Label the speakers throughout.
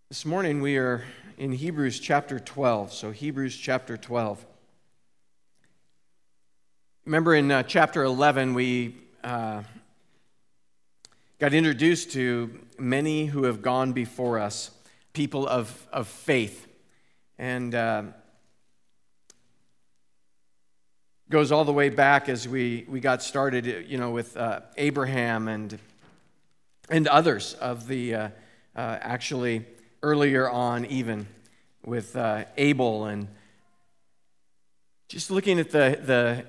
Speaker 1: This morning we are in Hebrews chapter 12, so Hebrews chapter 12. Remember in chapter 11 we got introduced to many who have gone before us, people of faith, and goes all the way back as we got started, with Abraham and others of the actually earlier on, even with Abel, and just looking at the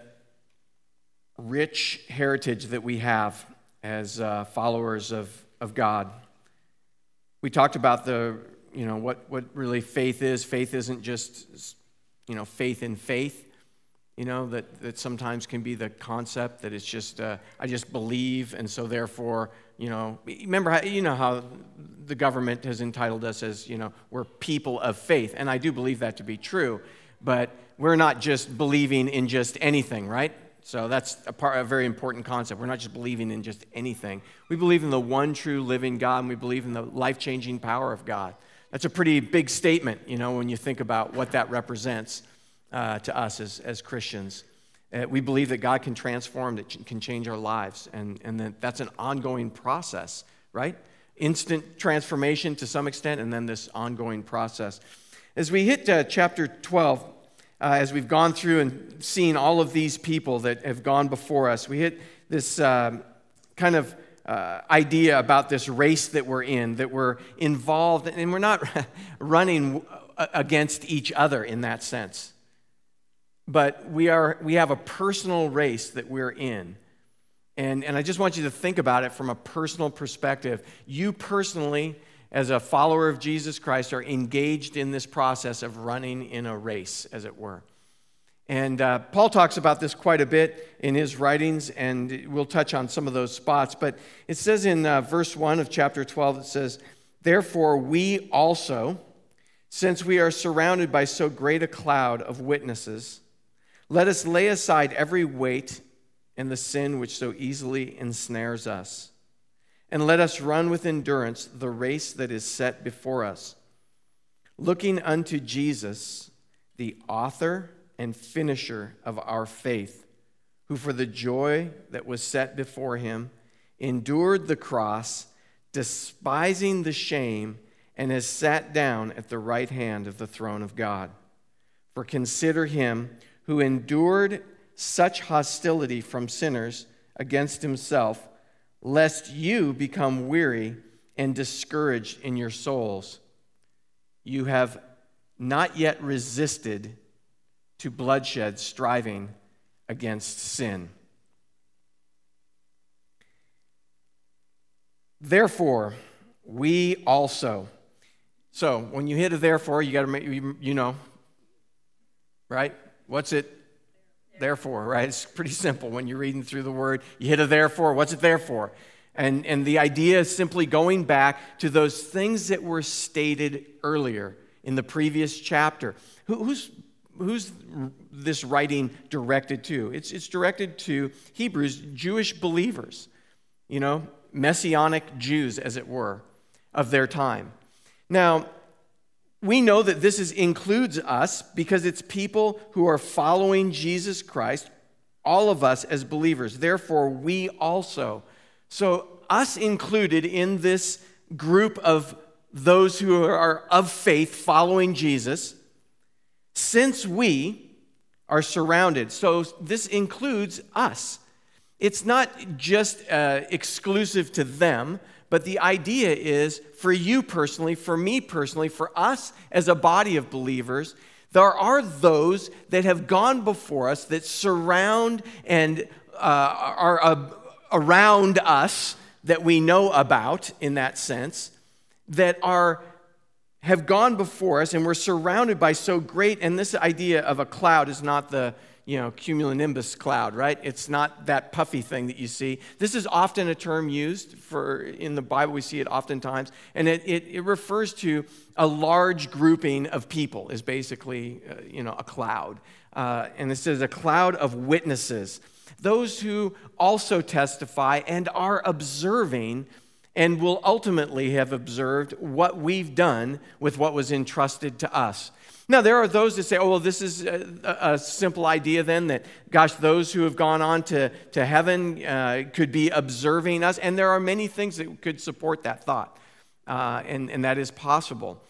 Speaker 1: rich heritage that we have as followers of God. We talked about what really faith is. Faith isn't just faith in faith. That sometimes can be the concept that it's just I just believe, and so therefore, remember how the government has entitled us as, we're people of faith, and I do believe that to be true, but we're not just believing in just anything, right? So that's a very important concept. We're not just believing in just anything. We believe in the one true living God, and we believe in the life-changing power of God. That's a pretty big statement, when you think about what that represents to us as Christians. We believe that God can transform, that can change our lives, and that's an ongoing process, right? Instant transformation to some extent, and then this ongoing process. As we hit chapter 12, as we've gone through and seen all of these people that have gone before us, we hit this kind of idea about this race that we're in, that we're involved, and we're not running against each other in that sense. But we have a personal race that we're in. And I just want you to think about it from a personal perspective. You personally, as a follower of Jesus Christ, are engaged in this process of running in a race, as it were. And Paul talks about this quite a bit in his writings, and we'll touch on some of those spots. But it says in verse 1 of chapter 12, it says, "Therefore we also, since we are surrounded by so great a cloud of witnesses, let us lay aside every weight and the sin which so easily ensnares us, and let us run with endurance the race that is set before us, looking unto Jesus, the author and finisher of our faith, who for the joy that was set before him endured the cross, despising the shame, and has sat down at the right hand of the throne of God. For consider him who endured such hostility from sinners against himself, lest you become weary and discouraged in your souls. You have not yet resisted to bloodshed, striving against sin. Therefore, we also." So when you hit a therefore, you got to make, right? What's it there for, right? It's pretty simple. When you're reading through the word, you hit a therefore. What's it there for? And the idea is simply going back to those things that were stated earlier in the previous chapter. Who's this writing directed to? It's directed to Hebrews, Jewish believers, Messianic Jews, as it were, of their time. Now, we know that this includes us because it's people who are following Jesus Christ, all of us as believers. Therefore, we also. So us included in this group of those who are of faith following Jesus, since we are surrounded. So this includes us. It's not just exclusive to them, but the idea is for you personally, for me personally, for us as a body of believers, there are those that have gone before us that surround and are around us that we know about in that sense, that have gone before us, and we're surrounded by so great, and this idea of a cloud is not the cumulonimbus cloud, right? It's not that puffy thing that you see. This is often a term used in the Bible. We see it oftentimes, and it refers to a large grouping of people is basically, a cloud. And it says a cloud of witnesses, those who also testify and are observing and will ultimately have observed what we've done with what was entrusted to us. Now, there are those that say, oh, well, this is a simple idea then that, gosh, those who have gone on to heaven could be observing us. And there are many things that could support that thought. And that is possible,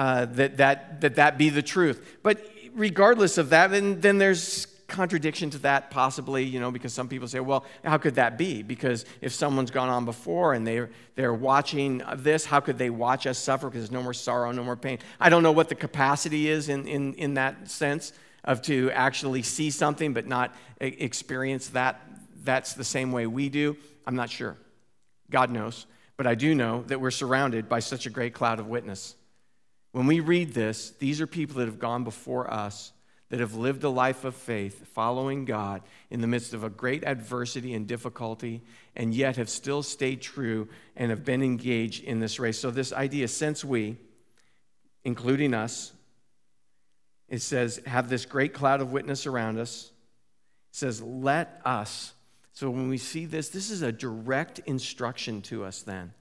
Speaker 1: that be the truth. But regardless of that, then there's contradiction to that possibly, because some people say, well, how could that be? Because if someone's gone on before and they're watching this, how could they watch us suffer? Because there's no more sorrow, no more pain. I don't know what the capacity is in that sense of to actually see something but not experience that. That's the same way we do. I'm not sure. God knows. But I do know that we're surrounded by such a great cloud of witness. When we read this, these are people that have gone before us, that have lived a life of faith, following God in the midst of a great adversity and difficulty, and yet have still stayed true and have been engaged in this race. So this idea, since we, including us, it says, have this great cloud of witness around us, it says, let us. So when we see this is a direct instruction to us then.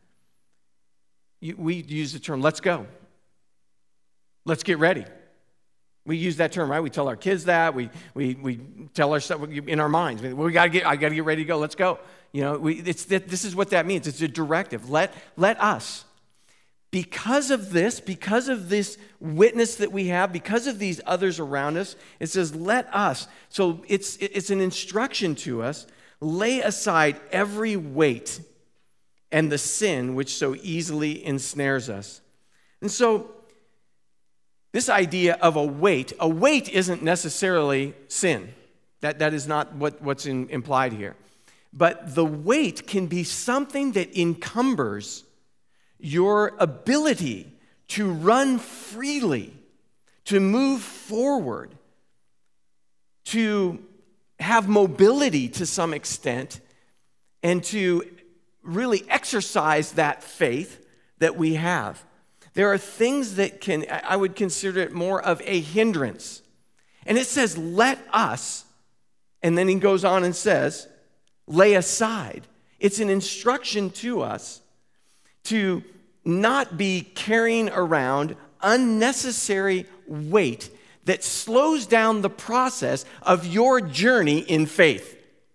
Speaker 1: We use the term, let's go. Let's get ready. We use that term, right? We tell our kids that. We tell ourselves in our minds, I got to get ready to go. Let's go. This is what that means. It's a directive. Let us. Because of this witness that we have, because of these others around us, it says, let us. So it's an instruction to us. Lay aside every weight and the sin which so easily ensnares us. And so this idea of a weight isn't necessarily sin. That is not what's implied here. But the weight can be something that encumbers your ability to run freely, to move forward, to have mobility to some extent, and to really exercise that faith that we have. There are things that I would consider it more of a hindrance. And it says, let us, and then he goes on and says, lay aside. It's an instruction to us to not be carrying around unnecessary weight that slows down the process of your journey in faith.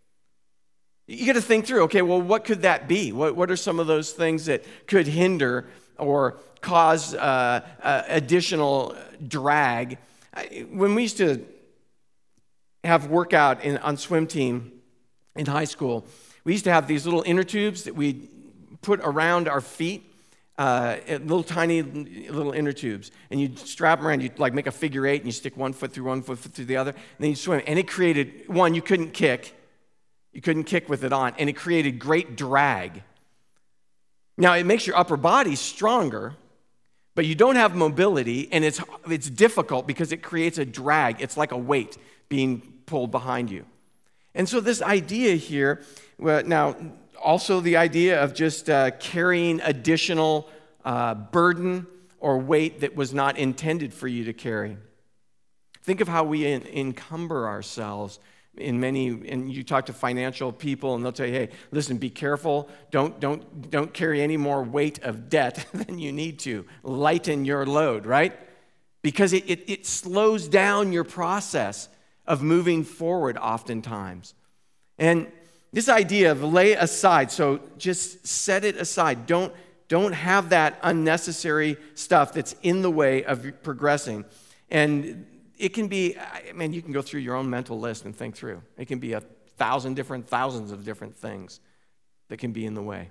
Speaker 1: You got to think through, okay, well, what could that be? What are some of those things that could hinder or cause additional drag? When we used to have workout on swim team in high school, we used to have these little inner tubes that we'd put around our feet, little tiny little inner tubes, and you'd strap them around. You'd like make a figure eight, and you stick one foot through the other, and then you swim. And it created, one, you couldn't kick with it on, and it created great drag. Now, it makes your upper body stronger, but you don't have mobility, and it's difficult because it creates a drag. It's like a weight being pulled behind you. And so this idea here, now also the idea of just carrying additional burden or weight that was not intended for you to carry. Think of how we encumber ourselves and you talk to financial people and they'll tell you, hey, listen, be careful. Don't carry any more weight of debt than you need to. Lighten your load, right? Because it slows down your process of moving forward oftentimes. And this idea of lay aside, so just set it aside. Don't have that unnecessary stuff that's in the way of progressing. And it can be, you can go through your own mental list and think through. It can be thousands of different things that can be in the way.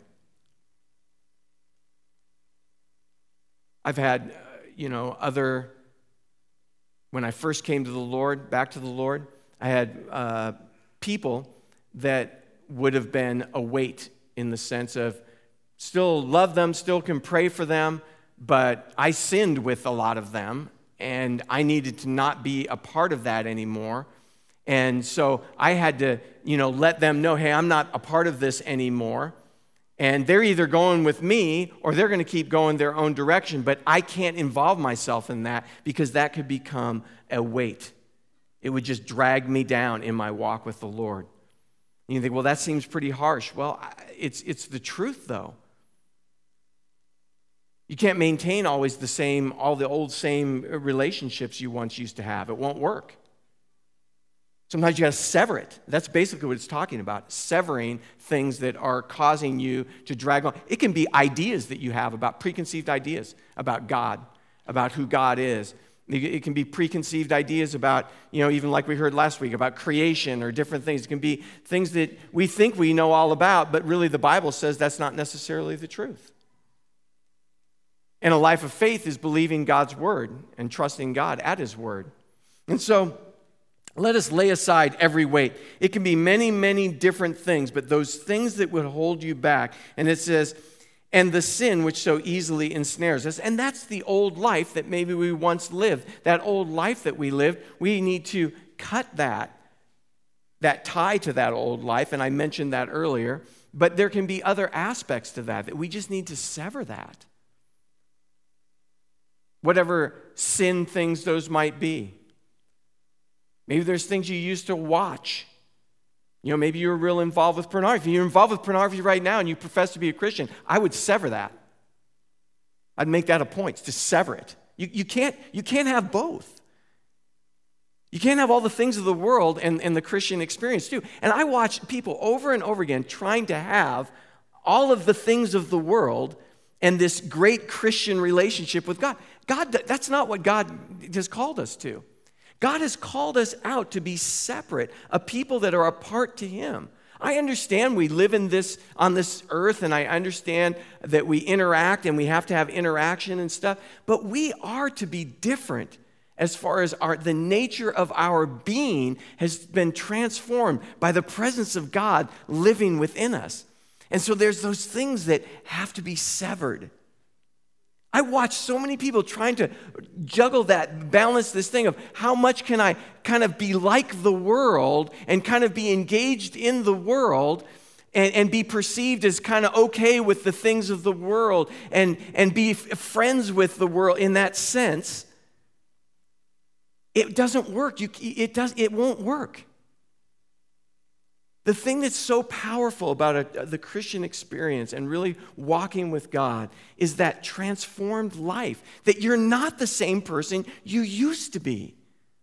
Speaker 1: I've had, when I first came to the Lord, back to the Lord, I had people that would have been a weight in the sense of still love them, still can pray for them, but I sinned with a lot of them, and I needed to not be a part of that anymore. And so I had to, let them know, hey, I'm not a part of this anymore. And they're either going with me or they're going to keep going their own direction, but I can't involve myself in that because that could become a weight. It would just drag me down in my walk with the Lord. And you think, well, that seems pretty harsh. Well, it's the truth, though. You can't maintain always all the old same relationships you once used to have. It won't work. Sometimes you got to sever it. That's basically what it's talking about, severing things that are causing you to drag on. It can be ideas that you have preconceived ideas about God, about who God is. It can be preconceived ideas about, even like we heard last week, about creation or different things. It can be things that we think we know all about, but really the Bible says that's not necessarily the truth. And a life of faith is believing God's word and trusting God at his word. And so let us lay aside every weight. It can be many, many different things, but those things that would hold you back. And it says, and the sin which so easily ensnares us. And that's the old life that maybe we once lived. That old life that we lived, we need to cut that tie to that old life. And I mentioned that earlier. But there can be other aspects to that we just need to sever that. Whatever sin things those might be. Maybe there's things you used to watch. Maybe you're real involved with pornography. You're involved with pornography right now and you profess to be a Christian. I would sever that. I'd make that a point, to sever it. You can't have both. You can't have all the things of the world and the Christian experience too. And I watch people over and over again trying to have all of the things of the world and this great Christian relationship with God. That's not what God has called us to. God has called us out to be separate, a people that are apart to him. I understand we live on this earth, and I understand that we interact and we have to have interaction and stuff, but we are to be different as far as the nature of our being has been transformed by the presence of God living within us. And so there's those things that have to be severed. I watch so many people trying to juggle that, balance this thing of how much can I kind of be like the world and kind of be engaged in the world and be perceived as kind of okay with the things of the world and be friends with the world in that sense. It doesn't work. It won't work. The thing that's so powerful about the Christian experience and really walking with God is that transformed life, that you're not the same person you used to be.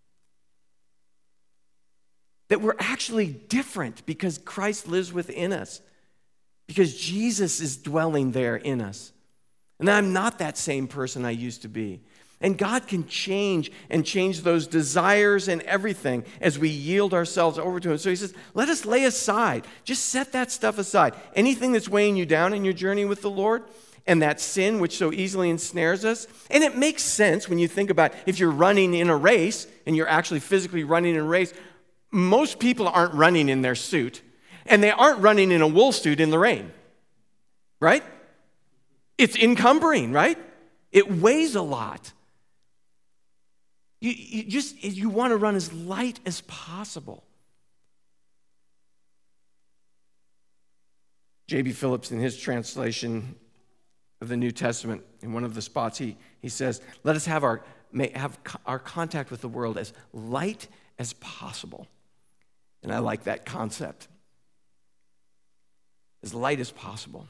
Speaker 1: That we're actually different because Christ lives within us, because Jesus is dwelling there in us. And I'm not that same person I used to be. And God can change those desires and everything as we yield ourselves over to him. So he says, let us lay aside. Just set that stuff aside. Anything that's weighing you down in your journey with the Lord, and that sin which so easily ensnares us. And it makes sense when you think about if you're running in a race and you're actually physically running in a race, most people aren't running in their suit, and they aren't running in a wool suit in the rain, right? It's encumbering, right? It weighs a lot. You want to run as light as possible. J.B. Phillips, in his translation of the New Testament, in one of the spots, he says, let us have our contact with the world as light as possible. And I like that concept. As light as possible.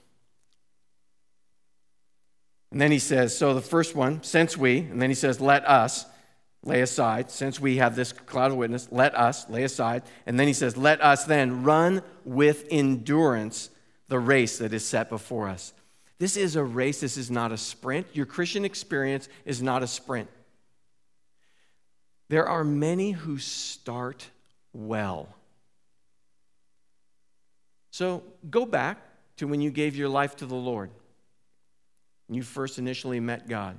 Speaker 1: And then he says, so the first one, and then he says, let us lay aside, since we have this cloud of witness, let us lay aside. And then he says, let us then run with endurance the race that is set before us. This is a race. This is not a sprint. Your Christian experience is not a sprint. There are many who start well. So go back to when you gave your life to the Lord. And you first initially met God.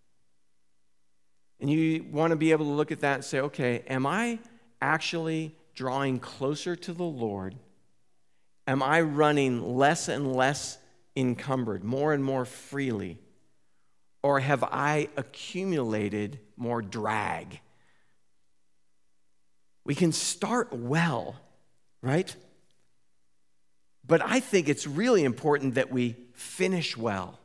Speaker 1: And you want to be able to look at that and say, okay, am I actually drawing closer to the Lord? Am I running less and less encumbered, more and more freely? Or have I accumulated more drag? We can start well, right? But I think it's really important that we finish well.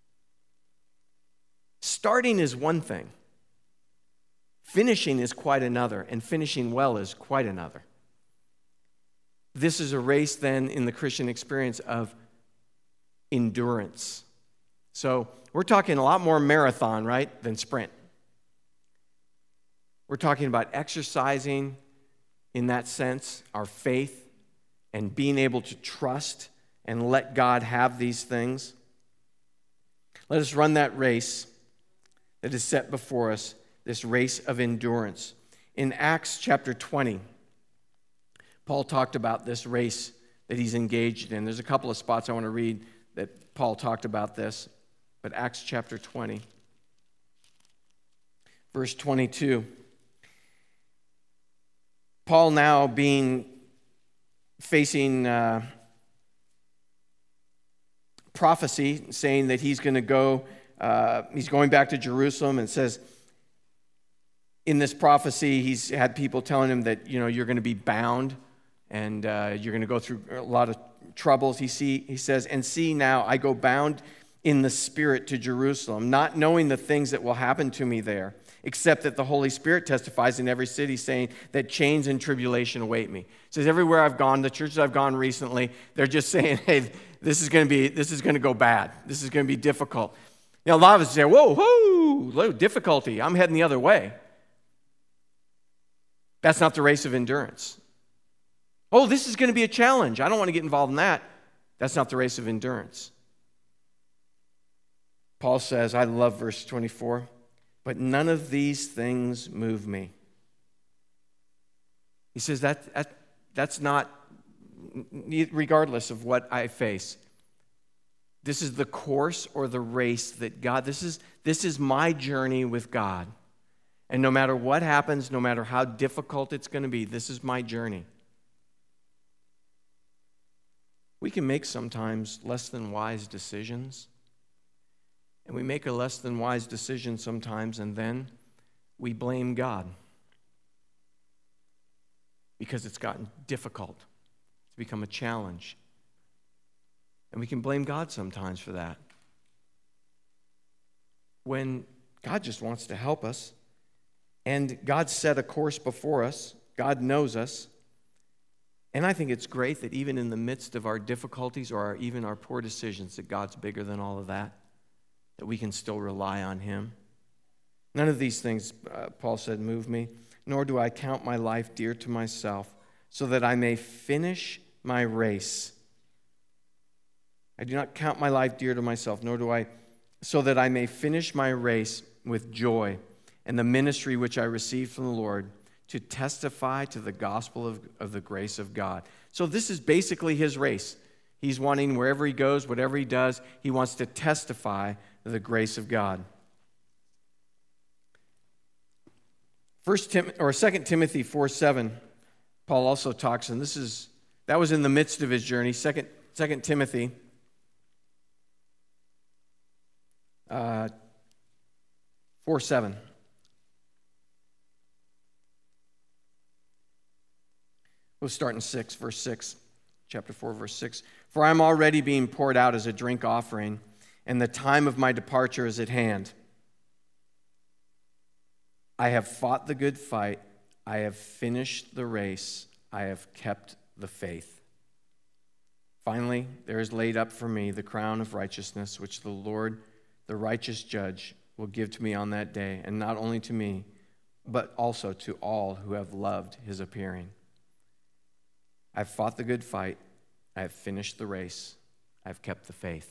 Speaker 1: Starting is one thing. Finishing is quite another, and finishing well is quite another. This is a race then in the Christian experience of endurance. So we're talking a lot more marathon, right, than sprint. We're talking about exercising, in that sense, our faith and being able to trust and let God have these things. Let us run that race that is set before us, this race of endurance. In Acts chapter 20, Paul talked about this race that he's engaged in. There's a couple of spots I want to read that Paul talked about this, but Acts chapter 20, verse 22. Paul now facing prophecy saying that he's going to go, he's going back to Jerusalem, and says in this prophecy he's had people telling him that, you're going to be bound and you're going to go through a lot of troubles. He says, "And see now, I go bound in the Spirit to Jerusalem, not knowing the things that will happen to me there, except that the Holy Spirit testifies in every city, saying that chains and tribulation await me." He says, everywhere I've gone, the churches I've gone recently, they're just saying, hey, this is going to go bad. This is going to be difficult. A lot of us say, whoa, difficulty. I'm heading the other way. That's not the race of endurance. Oh, this is going to be a challenge. I don't want to get involved in that. That's not the race of endurance. Paul says, I love verse 24, "But none of these things move me." He says that's not, regardless of what I face. This is the course or the race that God, this is my journey with God. And no matter what happens, no matter how difficult it's going to be, this is my journey. We can make sometimes less than wise decisions. And we make a less than wise decision sometimes, and then we blame God because it's gotten difficult. It's become a challenge. And we can blame God sometimes for that, when God just wants to help us. And God set a course before us. God knows us. And I think it's great that even in the midst of our difficulties or even our poor decisions, that God's bigger than all of that we can still rely on Him. None of these things, Paul said, move me, nor do I count my life dear to myself, so that I may finish my race. I do not count my life dear to myself, so that I may finish my race with joy and the ministry which I received from the Lord, to testify to the gospel of the grace of God. So this is basically his race. He's wanting, wherever he goes, whatever he does, he wants to testify the grace of God. 2 Timothy 4:7, Paul also talks, and that was in the midst of his journey. 2 Timothy 4:7. We'll start in verse 6, chapter 4, verse 6. "For I am already being poured out as a drink offering, and the time of my departure is at hand. I have fought the good fight. I have finished the race. I have kept the faith. Finally, there is laid up for me the crown of righteousness, which the Lord, the righteous judge, will give to me on that day, and not only to me, but also to all who have loved his appearing. I have fought the good fight. I have finished the race. I have kept the faith."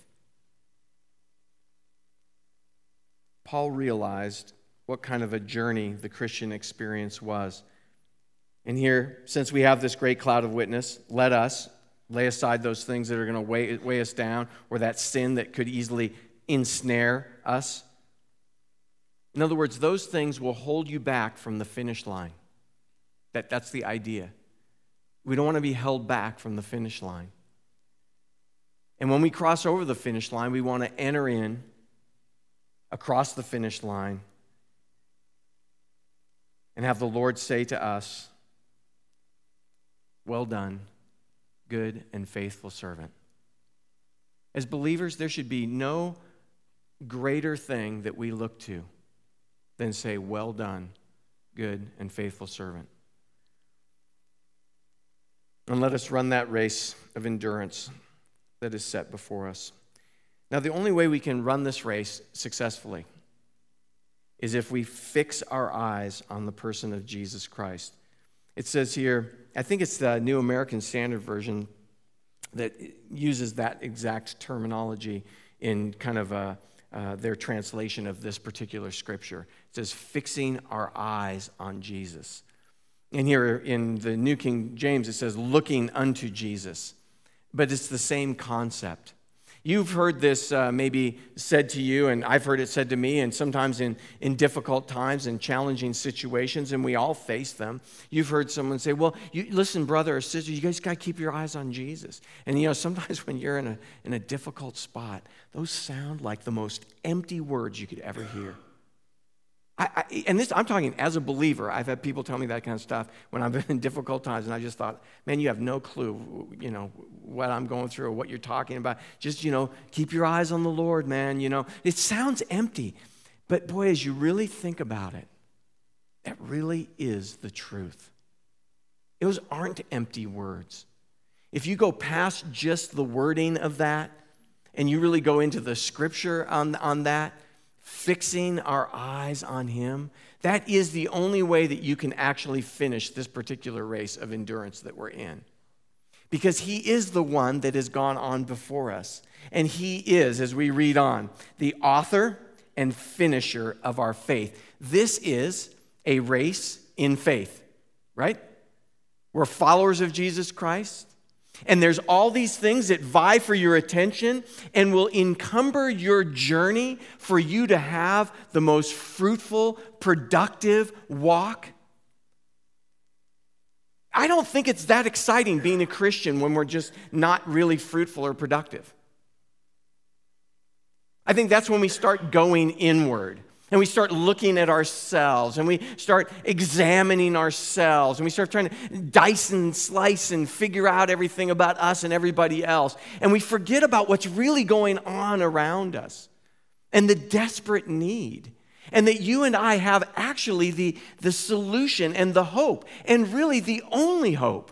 Speaker 1: Paul realized what kind of a journey the Christian experience was. And here, since we have this great cloud of witness, let us lay aside those things that are going to weigh us down, or that sin that could easily ensnare us. In other words, those things will hold you back from the finish line. That's the idea. We don't want to be held back from the finish line. And when we cross over the finish line, we want to enter in across the finish line and have the Lord say to us, "Well done, good and faithful servant." As believers, there should be no greater thing that we look to than say, "Well done, good and faithful servant." And let us run that race of endurance that is set before us. Now, the only way we can run this race successfully is if we fix our eyes on the person of Jesus Christ. It says here, I think it's the New American Standard Version that uses that exact terminology in kind of their translation of this particular scripture. It says, fixing our eyes on Jesus. And here in the New King James, it says, looking unto Jesus. But it's the same concept. You've heard this maybe said to you, and I've heard it said to me, and sometimes in difficult times and challenging situations, and we all face them. You've heard someone say, well, listen, brother or sister, you guys got to keep your eyes on Jesus. And sometimes when you're in a difficult spot, those sound like the most empty words you could ever hear. I'm talking as a believer. I've had people tell me that kind of stuff when I've been in difficult times, and I just thought, man, you have no clue, what I'm going through or what you're talking about. Just, keep your eyes on the Lord, man. It sounds empty, but boy, as you really think about it, that really is the truth. Those aren't empty words. If you go past just the wording of that, and you really go into the scripture on that, fixing our eyes on him, that is the only way that you can actually finish this particular race of endurance that we're in. Because he is the one that has gone on before us. And he is, as we read on, the author and finisher of our faith. This is a race in faith, right? We're followers of Jesus Christ. And there's all these things that vie for your attention and will encumber your journey for you to have the most fruitful, productive walk. I don't think it's that exciting being a Christian when we're just not really fruitful or productive. I think that's when we start going inward. And we start looking at ourselves, and we start examining ourselves, and we start trying to dice and slice and figure out everything about us and everybody else. And we forget about what's really going on around us and the desperate need. And that you and I have actually the solution and the hope, and really the only hope.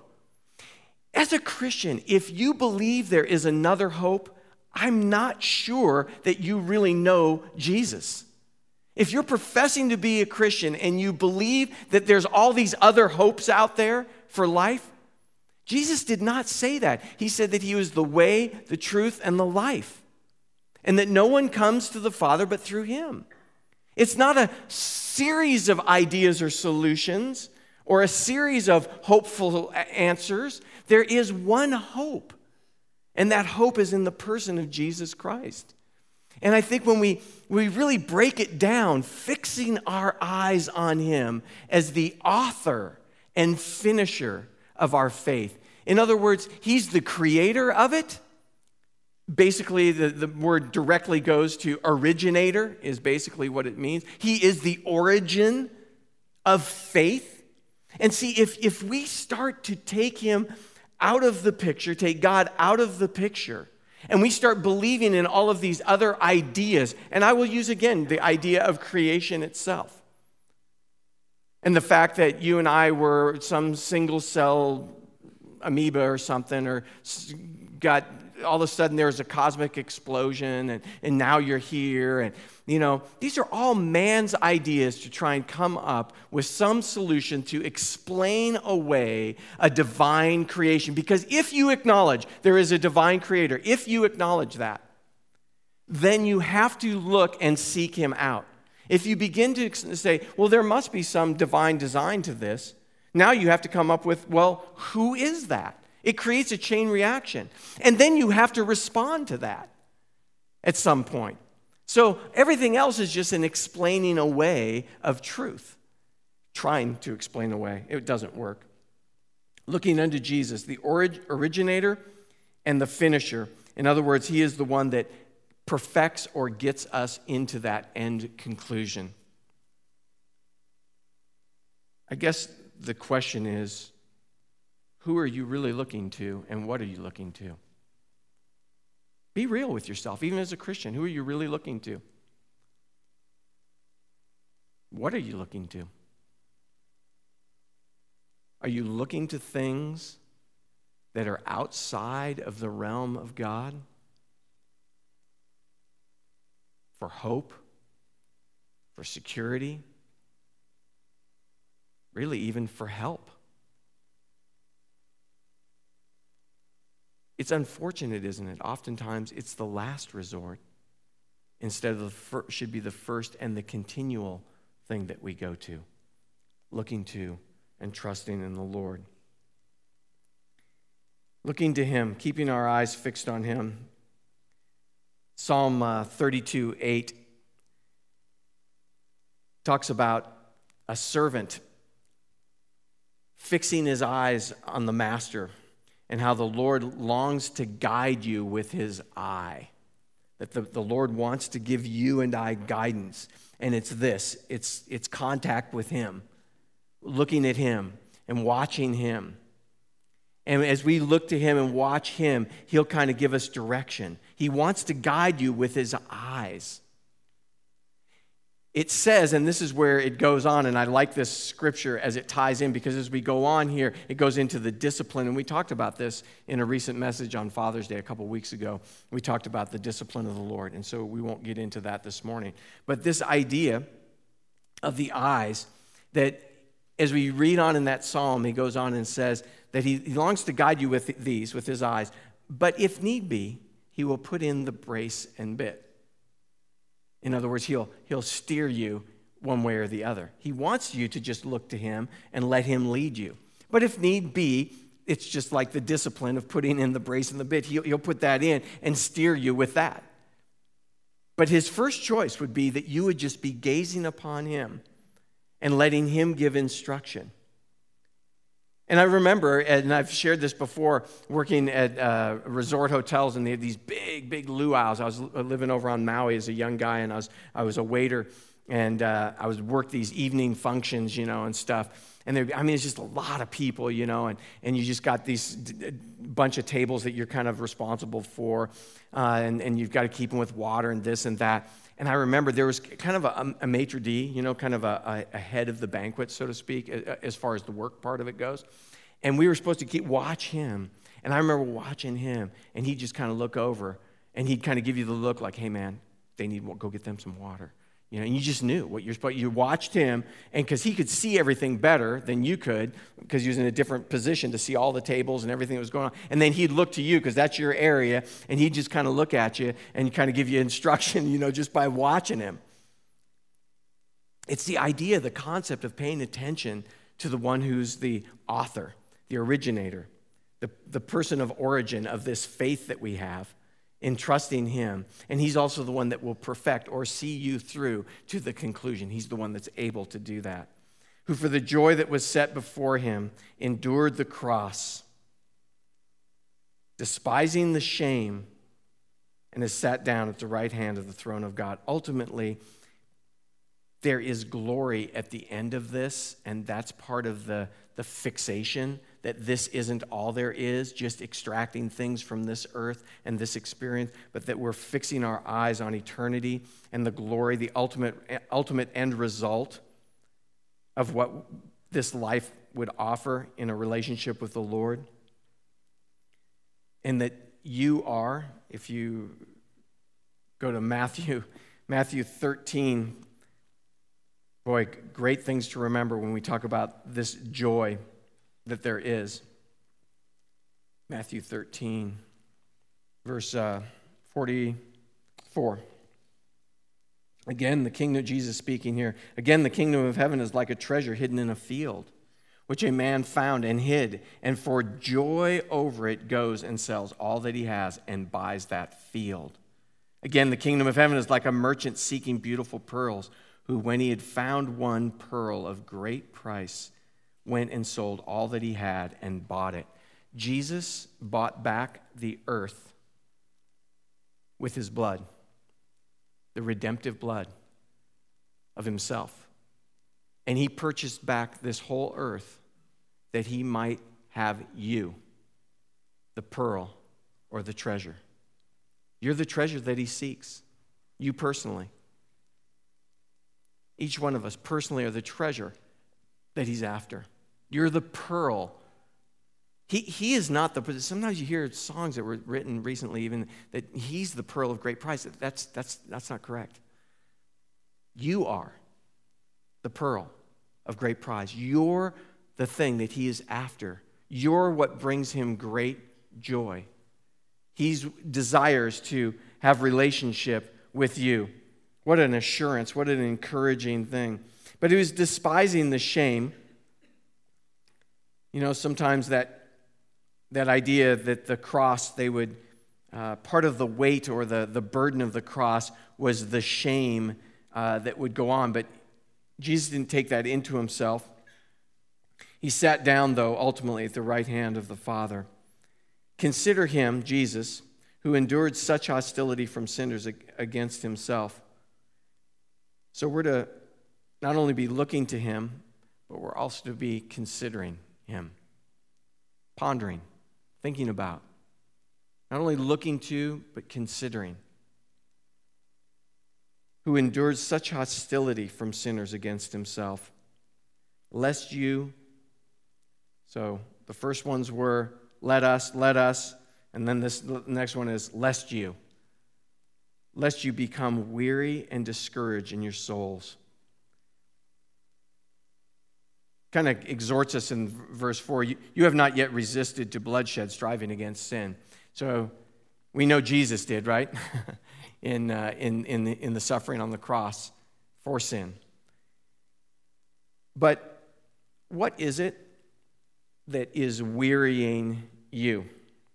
Speaker 1: As a Christian, if you believe there is another hope, I'm not sure that you really know Jesus. If you're professing to be a Christian and you believe that there's all these other hopes out there for life, Jesus did not say that. He said that he was the way, the truth, and the life, and that no one comes to the Father but through him. It's not a series of ideas or solutions or a series of hopeful answers. There is one hope, and that hope is in the person of Jesus Christ. And I think when we really break it down, fixing our eyes on him as the author and finisher of our faith. In other words, he's the creator of it. Basically, the word directly goes to originator, is basically what it means. He is the origin of faith. And see, if we start to take him out of the picture, take God out of the picture, and we start believing in all of these other ideas, and I will use again the idea of creation itself. And the fact that you and I were some single cell amoeba or something, or got all of a sudden there was a cosmic explosion, and now you're here. And, these are all man's ideas to try and come up with some solution to explain away a divine creation. Because if you acknowledge there is a divine creator, if you acknowledge that, then you have to look and seek him out. If you begin to say, well, there must be some divine design to this, now you have to come up with, well, who is that? It creates a chain reaction. And then you have to respond to that at some point. So everything else is just an explaining away of truth. Trying to explain away. It doesn't work. Looking unto Jesus, the originator and the finisher. In other words, he is the one that perfects or gets us into that end conclusion. I guess the question is, who are you really looking to, and what are you looking to? Be real with yourself, even as a Christian. Who are you really looking to? What are you looking to? Are you looking to things that are outside of the realm of God? for hope, for security, really even for help. It's unfortunate, isn't it? Oftentimes it's the last resort instead of should be the first and the continual thing that we go to, looking to and trusting in the Lord. Looking to him, keeping our eyes fixed on him. Psalm 32:8 talks about a servant fixing his eyes on the master and how the Lord longs to guide you with his eye. That the Lord wants to give you and I guidance. And it's this, it's contact with him, looking at him and watching him. And as we look to him and watch him, he'll kind of give us direction. He wants to guide you with his eyes. It says, and this is where it goes on, and I like this scripture as it ties in, because as we go on here, it goes into the discipline. And we talked about this in a recent message on Father's Day a couple weeks ago. We talked about the discipline of the Lord, and so we won't get into that this morning. But this idea of the eyes, that as we read on in that psalm, he goes on and says that he longs to guide you with these, with his eyes, but if need be, he will put in the brace and bit. In other words, he'll steer you one way or the other. He wants you to just look to him and let him lead you. But if need be, it's just like the discipline of putting in the brace and the bit. He'll put that in and steer you with that. But his first choice would be that you would just be gazing upon him and letting him give instruction. And I remember, and I've shared this before, working at resort hotels, and they had these big luau's. I was living over on Maui as a young guy, and I was a waiter, and I would work these evening functions, and stuff. And it's just a lot of people, and you just got these bunch of tables that you're kind of responsible for, and you've got to keep them with water and this and that. And I remember there was kind of a maitre d', kind of a head of the banquet, so to speak, as far as the work part of it goes. And we were supposed to watch him. And I remember watching him, and he'd just kind of look over, and he'd kind of give you the look like, hey, man, they need to go get them some water. And you just knew what you're supposed to. You watched him, and because he could see everything better than you could, because he was in a different position to see all the tables and everything that was going on. And then he'd look to you, because that's your area, and he'd just kind of look at you and kind of give you instruction, just by watching him. It's the idea, the concept of paying attention to the one who's the author, the originator, the person of origin of this faith that we have, in trusting him. And he's also the one that will perfect or see you through to the conclusion. He's the one that's able to do that. Who for the joy that was set before him endured the cross, despising the shame, and has sat down at the right hand of the throne of God. Ultimately, there is glory at the end of this, and that's part of the fixation, that this isn't all there is, just extracting things from this earth and this experience, but that we're fixing our eyes on eternity and the glory, the ultimate end result of what this life would offer in a relationship with the Lord. And that you are, if you go to Matthew 13, boy, great things to remember when we talk about this joy that there is. Matthew 13, verse 44. Again, the kingdom, Jesus speaking here, again, the kingdom of heaven is like a treasure hidden in a field, which a man found and hid, and for joy over it goes and sells all that he has and buys that field. Again, the kingdom of heaven is like a merchant seeking beautiful pearls, who, when he had found one pearl of great price, went and sold all that he had and bought it. Jesus bought back the earth with his blood, the redemptive blood of himself. And he purchased back this whole earth that he might have you, the pearl or the treasure. You're the treasure that he seeks, you personally. Each one of us personally are the treasure that he's after. You're the pearl. He is not the. Sometimes you hear songs that were written recently, even that he's the pearl of great price. That's not correct. You are the pearl of great price. You're the thing that he is after. You're what brings him great joy. He desires to have relationship with you. What an assurance, what an encouraging thing. But he was despising the shame. You know, sometimes that idea that the cross, they would, part of the weight or the burden of the cross was the shame that would go on. But Jesus didn't take that into himself. He sat down, though, ultimately at the right hand of the Father. Consider him, Jesus, who endured such hostility from sinners against himself. So we're to not only be looking to him, but we're also to be considering him, pondering, thinking about. Not only looking to, but considering. Who endured such hostility from sinners against himself, lest you. So the first ones were, let us, and then this next one is, lest you become weary and discouraged in your souls. Kind of exhorts us in verse 4, you have not yet resisted to bloodshed, striving against sin. So we know Jesus did, right? in the suffering on the cross for sin. But what is it that is wearying you?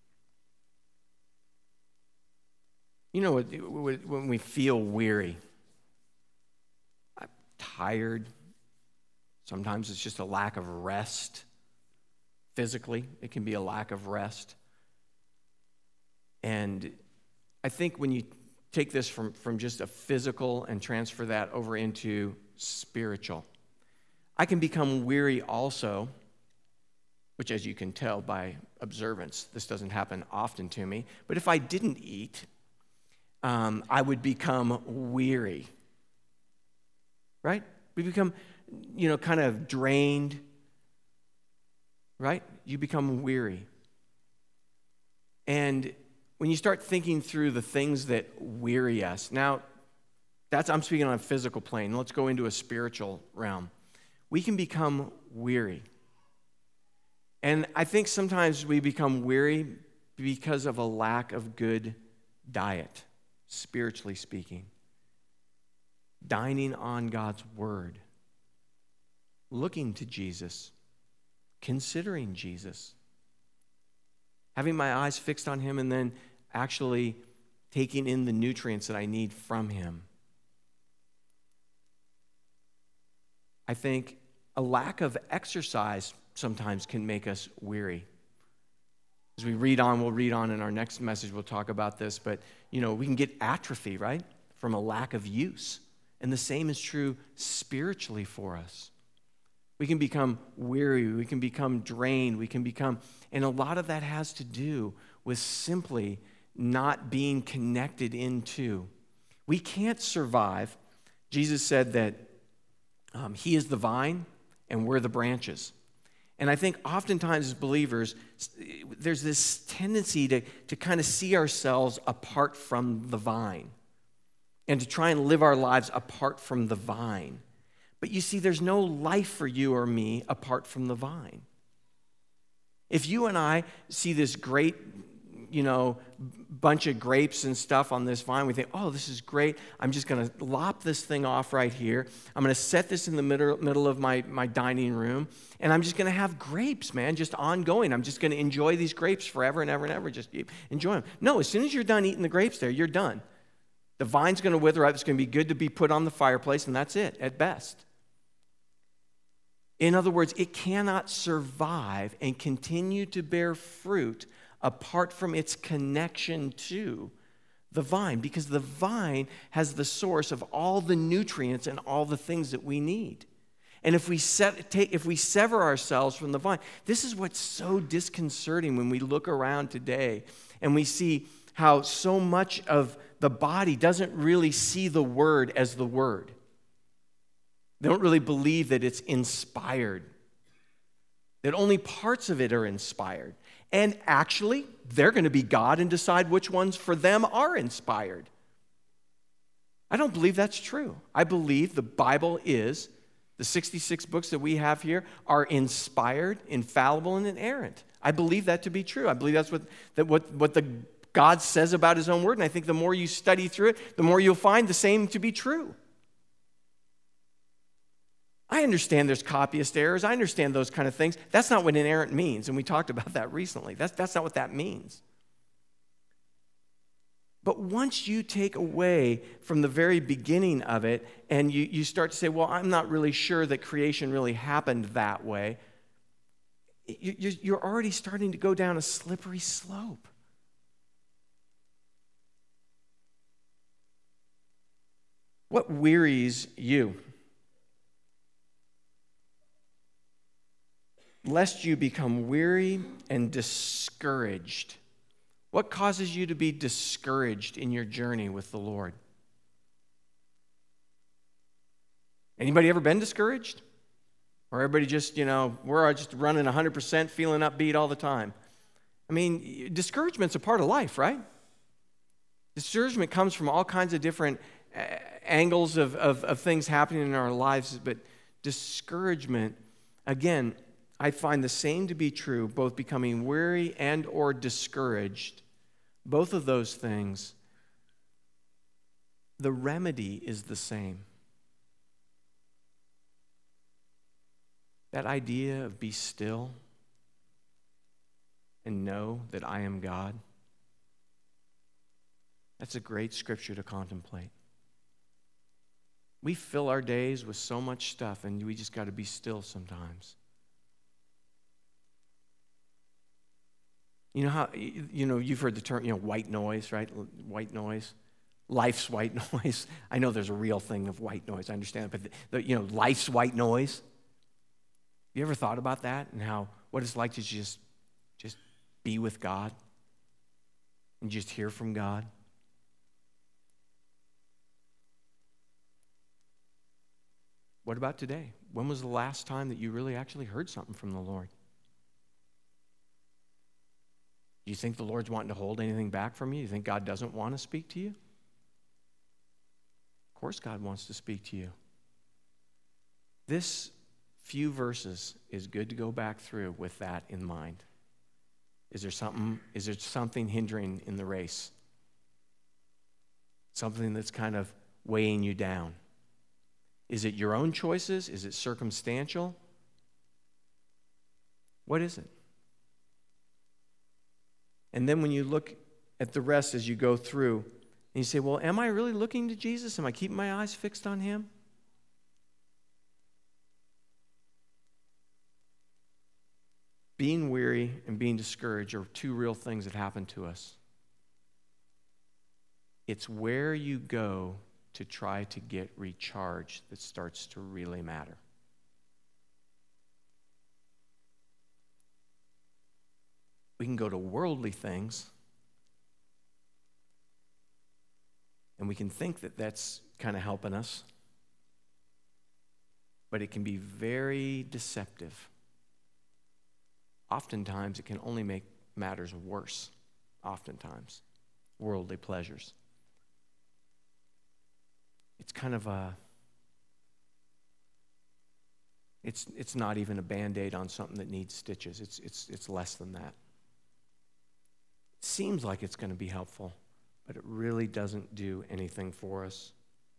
Speaker 1: You know, when we feel weary, I'm tired. Sometimes it's just a lack of rest. Physically, it can be a lack of rest. And I think when you take this from just a physical and transfer that over into spiritual, I can become weary also, which, as you can tell by observance, this doesn't happen often to me. But if I didn't eat, I would become weary. Right? We become, kind of drained. Right? You become weary. And when you start thinking through the things that weary us, now, I'm speaking on a physical plane. Let's go into a spiritual realm. We can become weary. And I think sometimes we become weary because of a lack of good diet, spiritually speaking. Dining on God's word. Looking to Jesus. Considering Jesus. Having my eyes fixed on him and then actually taking in the nutrients that I need from him. I think a lack of exercise sometimes can make us weary. As we read on, we'll read on in our next message, we'll talk about this, but we can get atrophy, right? From a lack of use. And the same is true spiritually for us. We can become weary, we can become drained, and a lot of that has to do with simply not being connected into. We can't survive. Jesus said that he is the vine and we're the branches. And I think oftentimes as believers, there's this tendency to kind of see ourselves apart from the vine and to try and live our lives apart from the vine. But you see, there's no life for you or me apart from the vine. If you and I see this great, bunch of grapes and stuff on this vine, we think, oh, this is great. I'm just going to lop this thing off right here. I'm going to set this in the middle of my dining room, and I'm just going to have grapes, man, just ongoing. I'm just going to enjoy these grapes forever and ever and ever, just keep enjoying them. No, as soon as you're done eating the grapes there, you're done. The vine's going to wither up. It's going to be good to be put on the fireplace, and that's it at best. In other words, it cannot survive and continue to bear fruit apart from its connection to the vine, because the vine has the source of all the nutrients and all the things that we need. And if we sever ourselves from the vine, this is what's so disconcerting when we look around today and we see how so much of the body doesn't really see the word as the word. They don't really believe that it's inspired, that only parts of it are inspired. And actually, they're going to be God and decide which ones for them are inspired. I don't believe that's true. I believe the Bible is, the 66 books that we have here are inspired, infallible, and inerrant. I believe that to be true. I believe that's what the God says about his own word, and I think the more you study through it, the more you'll find the same to be true. I understand there's copyist errors. I understand those kind of things. That's not what inerrant means, and we talked about that recently. That's not what that means. But once you take away from the very beginning of it and you start to say, well, I'm not really sure that creation really happened that way, you're already starting to go down a slippery slope. What wearies you? Lest you become weary and discouraged. What causes you to be discouraged in your journey with the Lord? Anybody ever been discouraged? Or everybody just, we're just running 100%, feeling upbeat all the time? I mean, discouragement's a part of life, right? Discouragement comes from all kinds of different angles of things happening in our lives, but discouragement, again, I find the same to be true, both becoming weary and or discouraged. Both of those things, the remedy is the same. That idea of be still and know that I am God, that's a great scripture to contemplate. We fill our days with so much stuff, and we just got to be still sometimes. You know how, you've heard the term, white noise, right? White noise. Life's white noise. I know there's a real thing of white noise, I understand, but life's white noise. You ever thought about that and what it's like to just be with God and just hear from God? What about today? When was the last time that you really actually heard something from the Lord? Do you think the Lord's wanting to hold anything back from you? Do you think God doesn't want to speak to you? Of course God wants to speak to you. This few verses is good to go back through with that in mind. Is there something hindering in the race? Something that's kind of weighing you down? Is it your own choices? Is it circumstantial? What is it? And then when you look at the rest as you go through, and you say, well, am I really looking to Jesus? Am I keeping my eyes fixed on him? Being weary and being discouraged are two real things that happen to us. It's where you go to try to get recharged that starts to really matter. We can go to worldly things, and we can think that that's kind of helping us, but it can be very deceptive. Oftentimes, it can only make matters worse. Oftentimes, worldly pleasures. It's kind of it's not even a Band-Aid on something that needs stitches. It's less than that. It seems like it's going to be helpful, but it really doesn't do anything for us.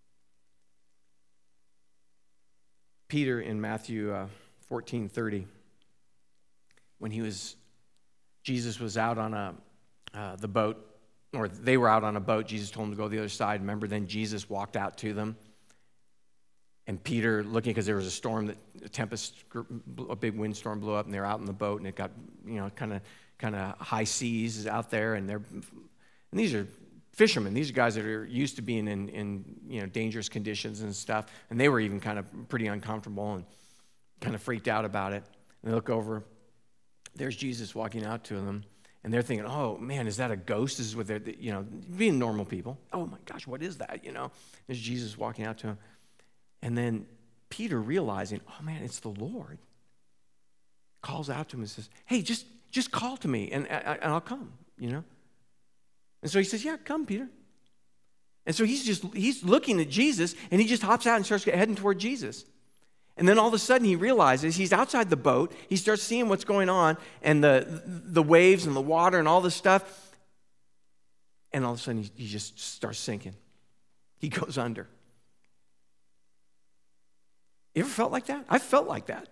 Speaker 1: Peter in Matthew 14:30, when Jesus was out on the boat, or they were out on a boat, Jesus told them to go to the other side. Remember, then Jesus walked out to them. And Peter, looking, because there was a storm, a tempest, a big windstorm blew up, and they were out in the boat, and it got, kind of high seas out there, and these are fishermen. These are guys that are used to being in dangerous conditions and stuff, and they were even kind of pretty uncomfortable and kind of freaked out about it. And they look over, there's Jesus walking out to them, and they're thinking, oh man, is that a ghost? This is what they're, being normal people. Oh my gosh, what is that? There's Jesus walking out to them. And then Peter, realizing, oh man, it's the Lord, calls out to him and says, hey, just call to me and I'll come, And so he says, yeah, come, Peter. And so he's looking at Jesus, and he just hops out and starts heading toward Jesus. And then all of a sudden he realizes he's outside the boat. He starts seeing what's going on, and the waves and the water and all this stuff. And all of a sudden he just starts sinking. He goes under. You ever felt like that? I felt like that.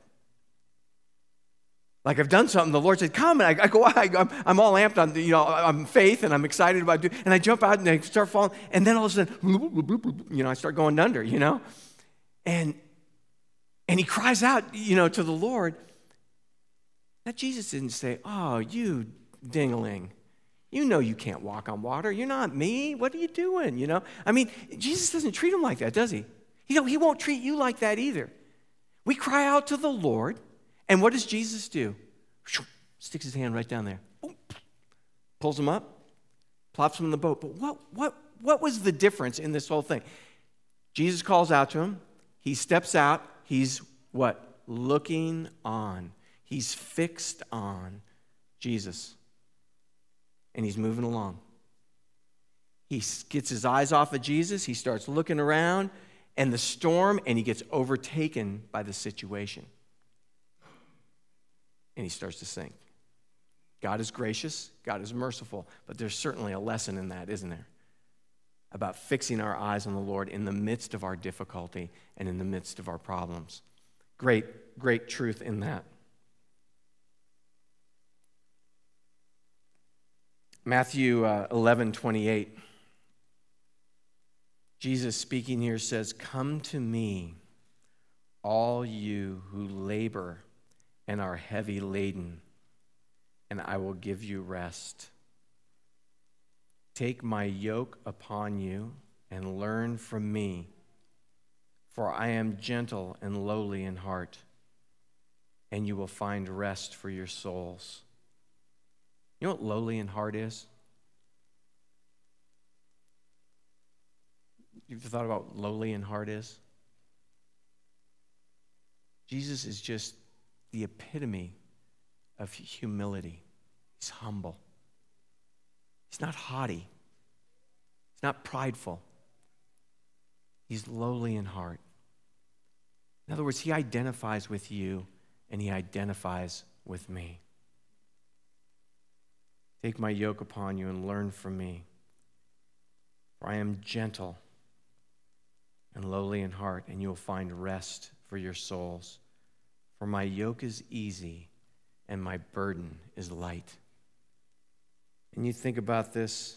Speaker 1: Like I've done something, the Lord said, come, and I'm all amped on, I'm faith, and I'm excited about it, and I jump out and I start falling, and then all of a sudden, I start going under, and he cries out, to the Lord. Now Jesus didn't say, oh, you ding-a-ling, you can't walk on water, you're not me, what are you doing, Jesus doesn't treat him like that, does he? He won't treat you like that either. We cry out to the Lord, and what does Jesus do? Sticks his hand right down there. Pulls him up, plops him in the boat. But what was the difference in this whole thing? Jesus calls out to him. He steps out. He's what? Looking on. He's fixed on Jesus. And he's moving along. He gets his eyes off of Jesus. He starts looking around, and the storm, and he gets overtaken by the situation. And he starts to sink. God is gracious, God is merciful, but there's certainly a lesson in that, isn't there? About fixing our eyes on the Lord in the midst of our difficulty and in the midst of our problems. Great truth in that. Matthew 11:28. Jesus speaking here says, come to me, all you who labor and are heavy laden, and I will give you rest. Take my yoke upon you and learn from me, for I am gentle and lowly in heart, and you will find rest for your souls. You know what lowly in heart is? You've thought about what lowly in heart is? Jesus is just the epitome of humility. He's humble. He's not haughty. He's not prideful. He's lowly in heart. In other words, he identifies with you and he identifies with me. Take my yoke upon you and learn from me, for I am gentle and lowly in heart, and you will find rest for your souls. For my yoke is easy and my burden is light. And you think about this,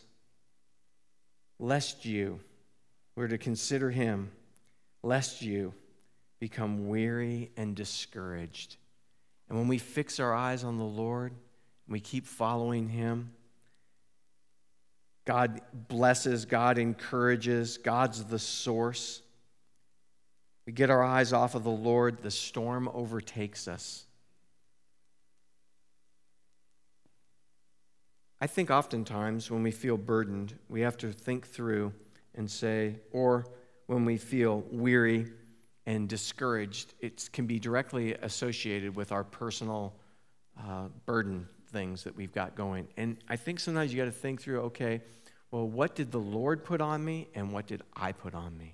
Speaker 1: lest you were to consider him, lest you become weary and discouraged. And when we fix our eyes on the Lord, and we keep following him, God blesses, God encourages, God's the source. We get our eyes off of the Lord, the storm overtakes us. I think oftentimes when we feel burdened, we have to think through and say, or when we feel weary and discouraged, it can be directly associated with our personal burden things that we've got going. And I think sometimes you got to think through, okay, well, what did the Lord put on me and what did I put on me?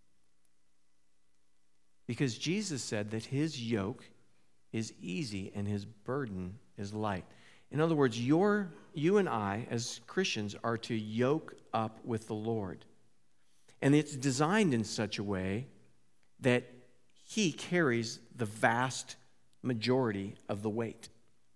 Speaker 1: Because Jesus said that his yoke is easy and his burden is light. In other words, you and I, as Christians, are to yoke up with the Lord. And it's designed in such a way that he carries the vast majority of the weight.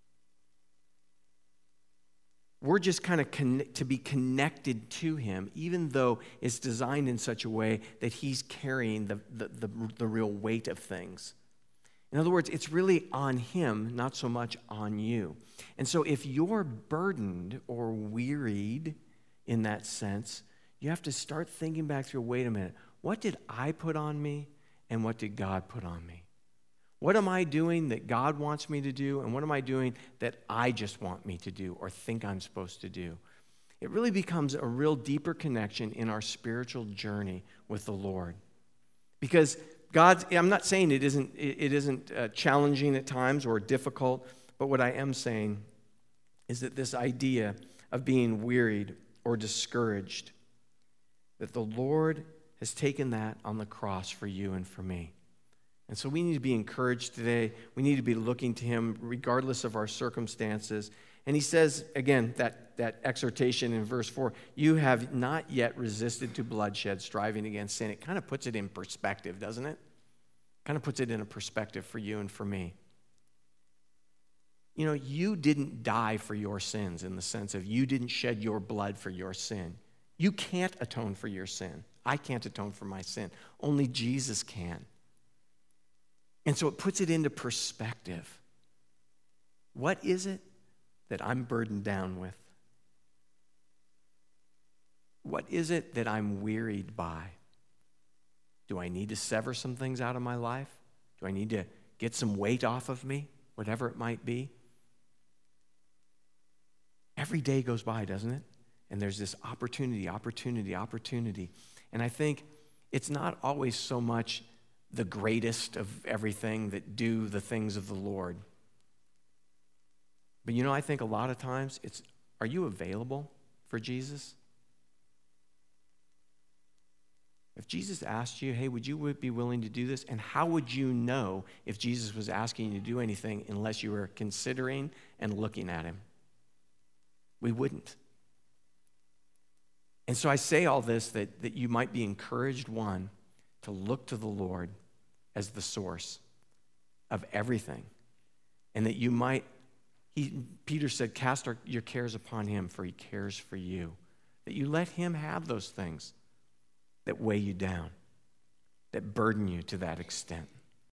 Speaker 1: We're just kind of to be connected to him, even though it's designed in such a way that he's carrying the real weight of things. In other words, it's really on him, not so much on you. And so if you're burdened or wearied in that sense, you have to start thinking back through, wait a minute, what did I put on me and what did God put on me? What am I doing that God wants me to do, and what am I doing that I just want me to do or think I'm supposed to do? It really becomes a real deeper connection in our spiritual journey with the Lord. Because I'm not saying it isn't challenging at times or difficult, but what I am saying is that this idea of being wearied or discouraged, that the Lord has taken that on the cross for you and for me. And so we need to be encouraged today. We need to be looking to him regardless of our circumstances. And he says, again, that exhortation in verse 4, you have not yet resisted to bloodshed, striving against sin. It kind of puts it in perspective, doesn't it? Kind of puts it in a perspective for you and for me. You know, you didn't die for your sins in the sense of you didn't shed your blood for your sin. You can't atone for your sin. I can't atone for my sin. Only Jesus can. And so it puts it into perspective. What is it that I'm burdened down with? What is it that I'm wearied by? Do I need to sever some things out of my life? Do I need to get some weight off of me? Whatever it might be. Every day goes by, doesn't it? And there's this opportunity. And I think it's not always so much the greatest of everything that do the things of the Lord. But you know, I think a lot of times it's, are you available for Jesus? If Jesus asked you, hey, would you be willing to do this? And how would you know if Jesus was asking you to do anything unless you were considering and looking at him? We wouldn't. And so I say all this that you might be encouraged, one, to look to the Lord as the source of everything. And that you might, Peter said, cast your cares upon him, for he cares for you. That you let him have those things that weigh you down, that burden you to that extent.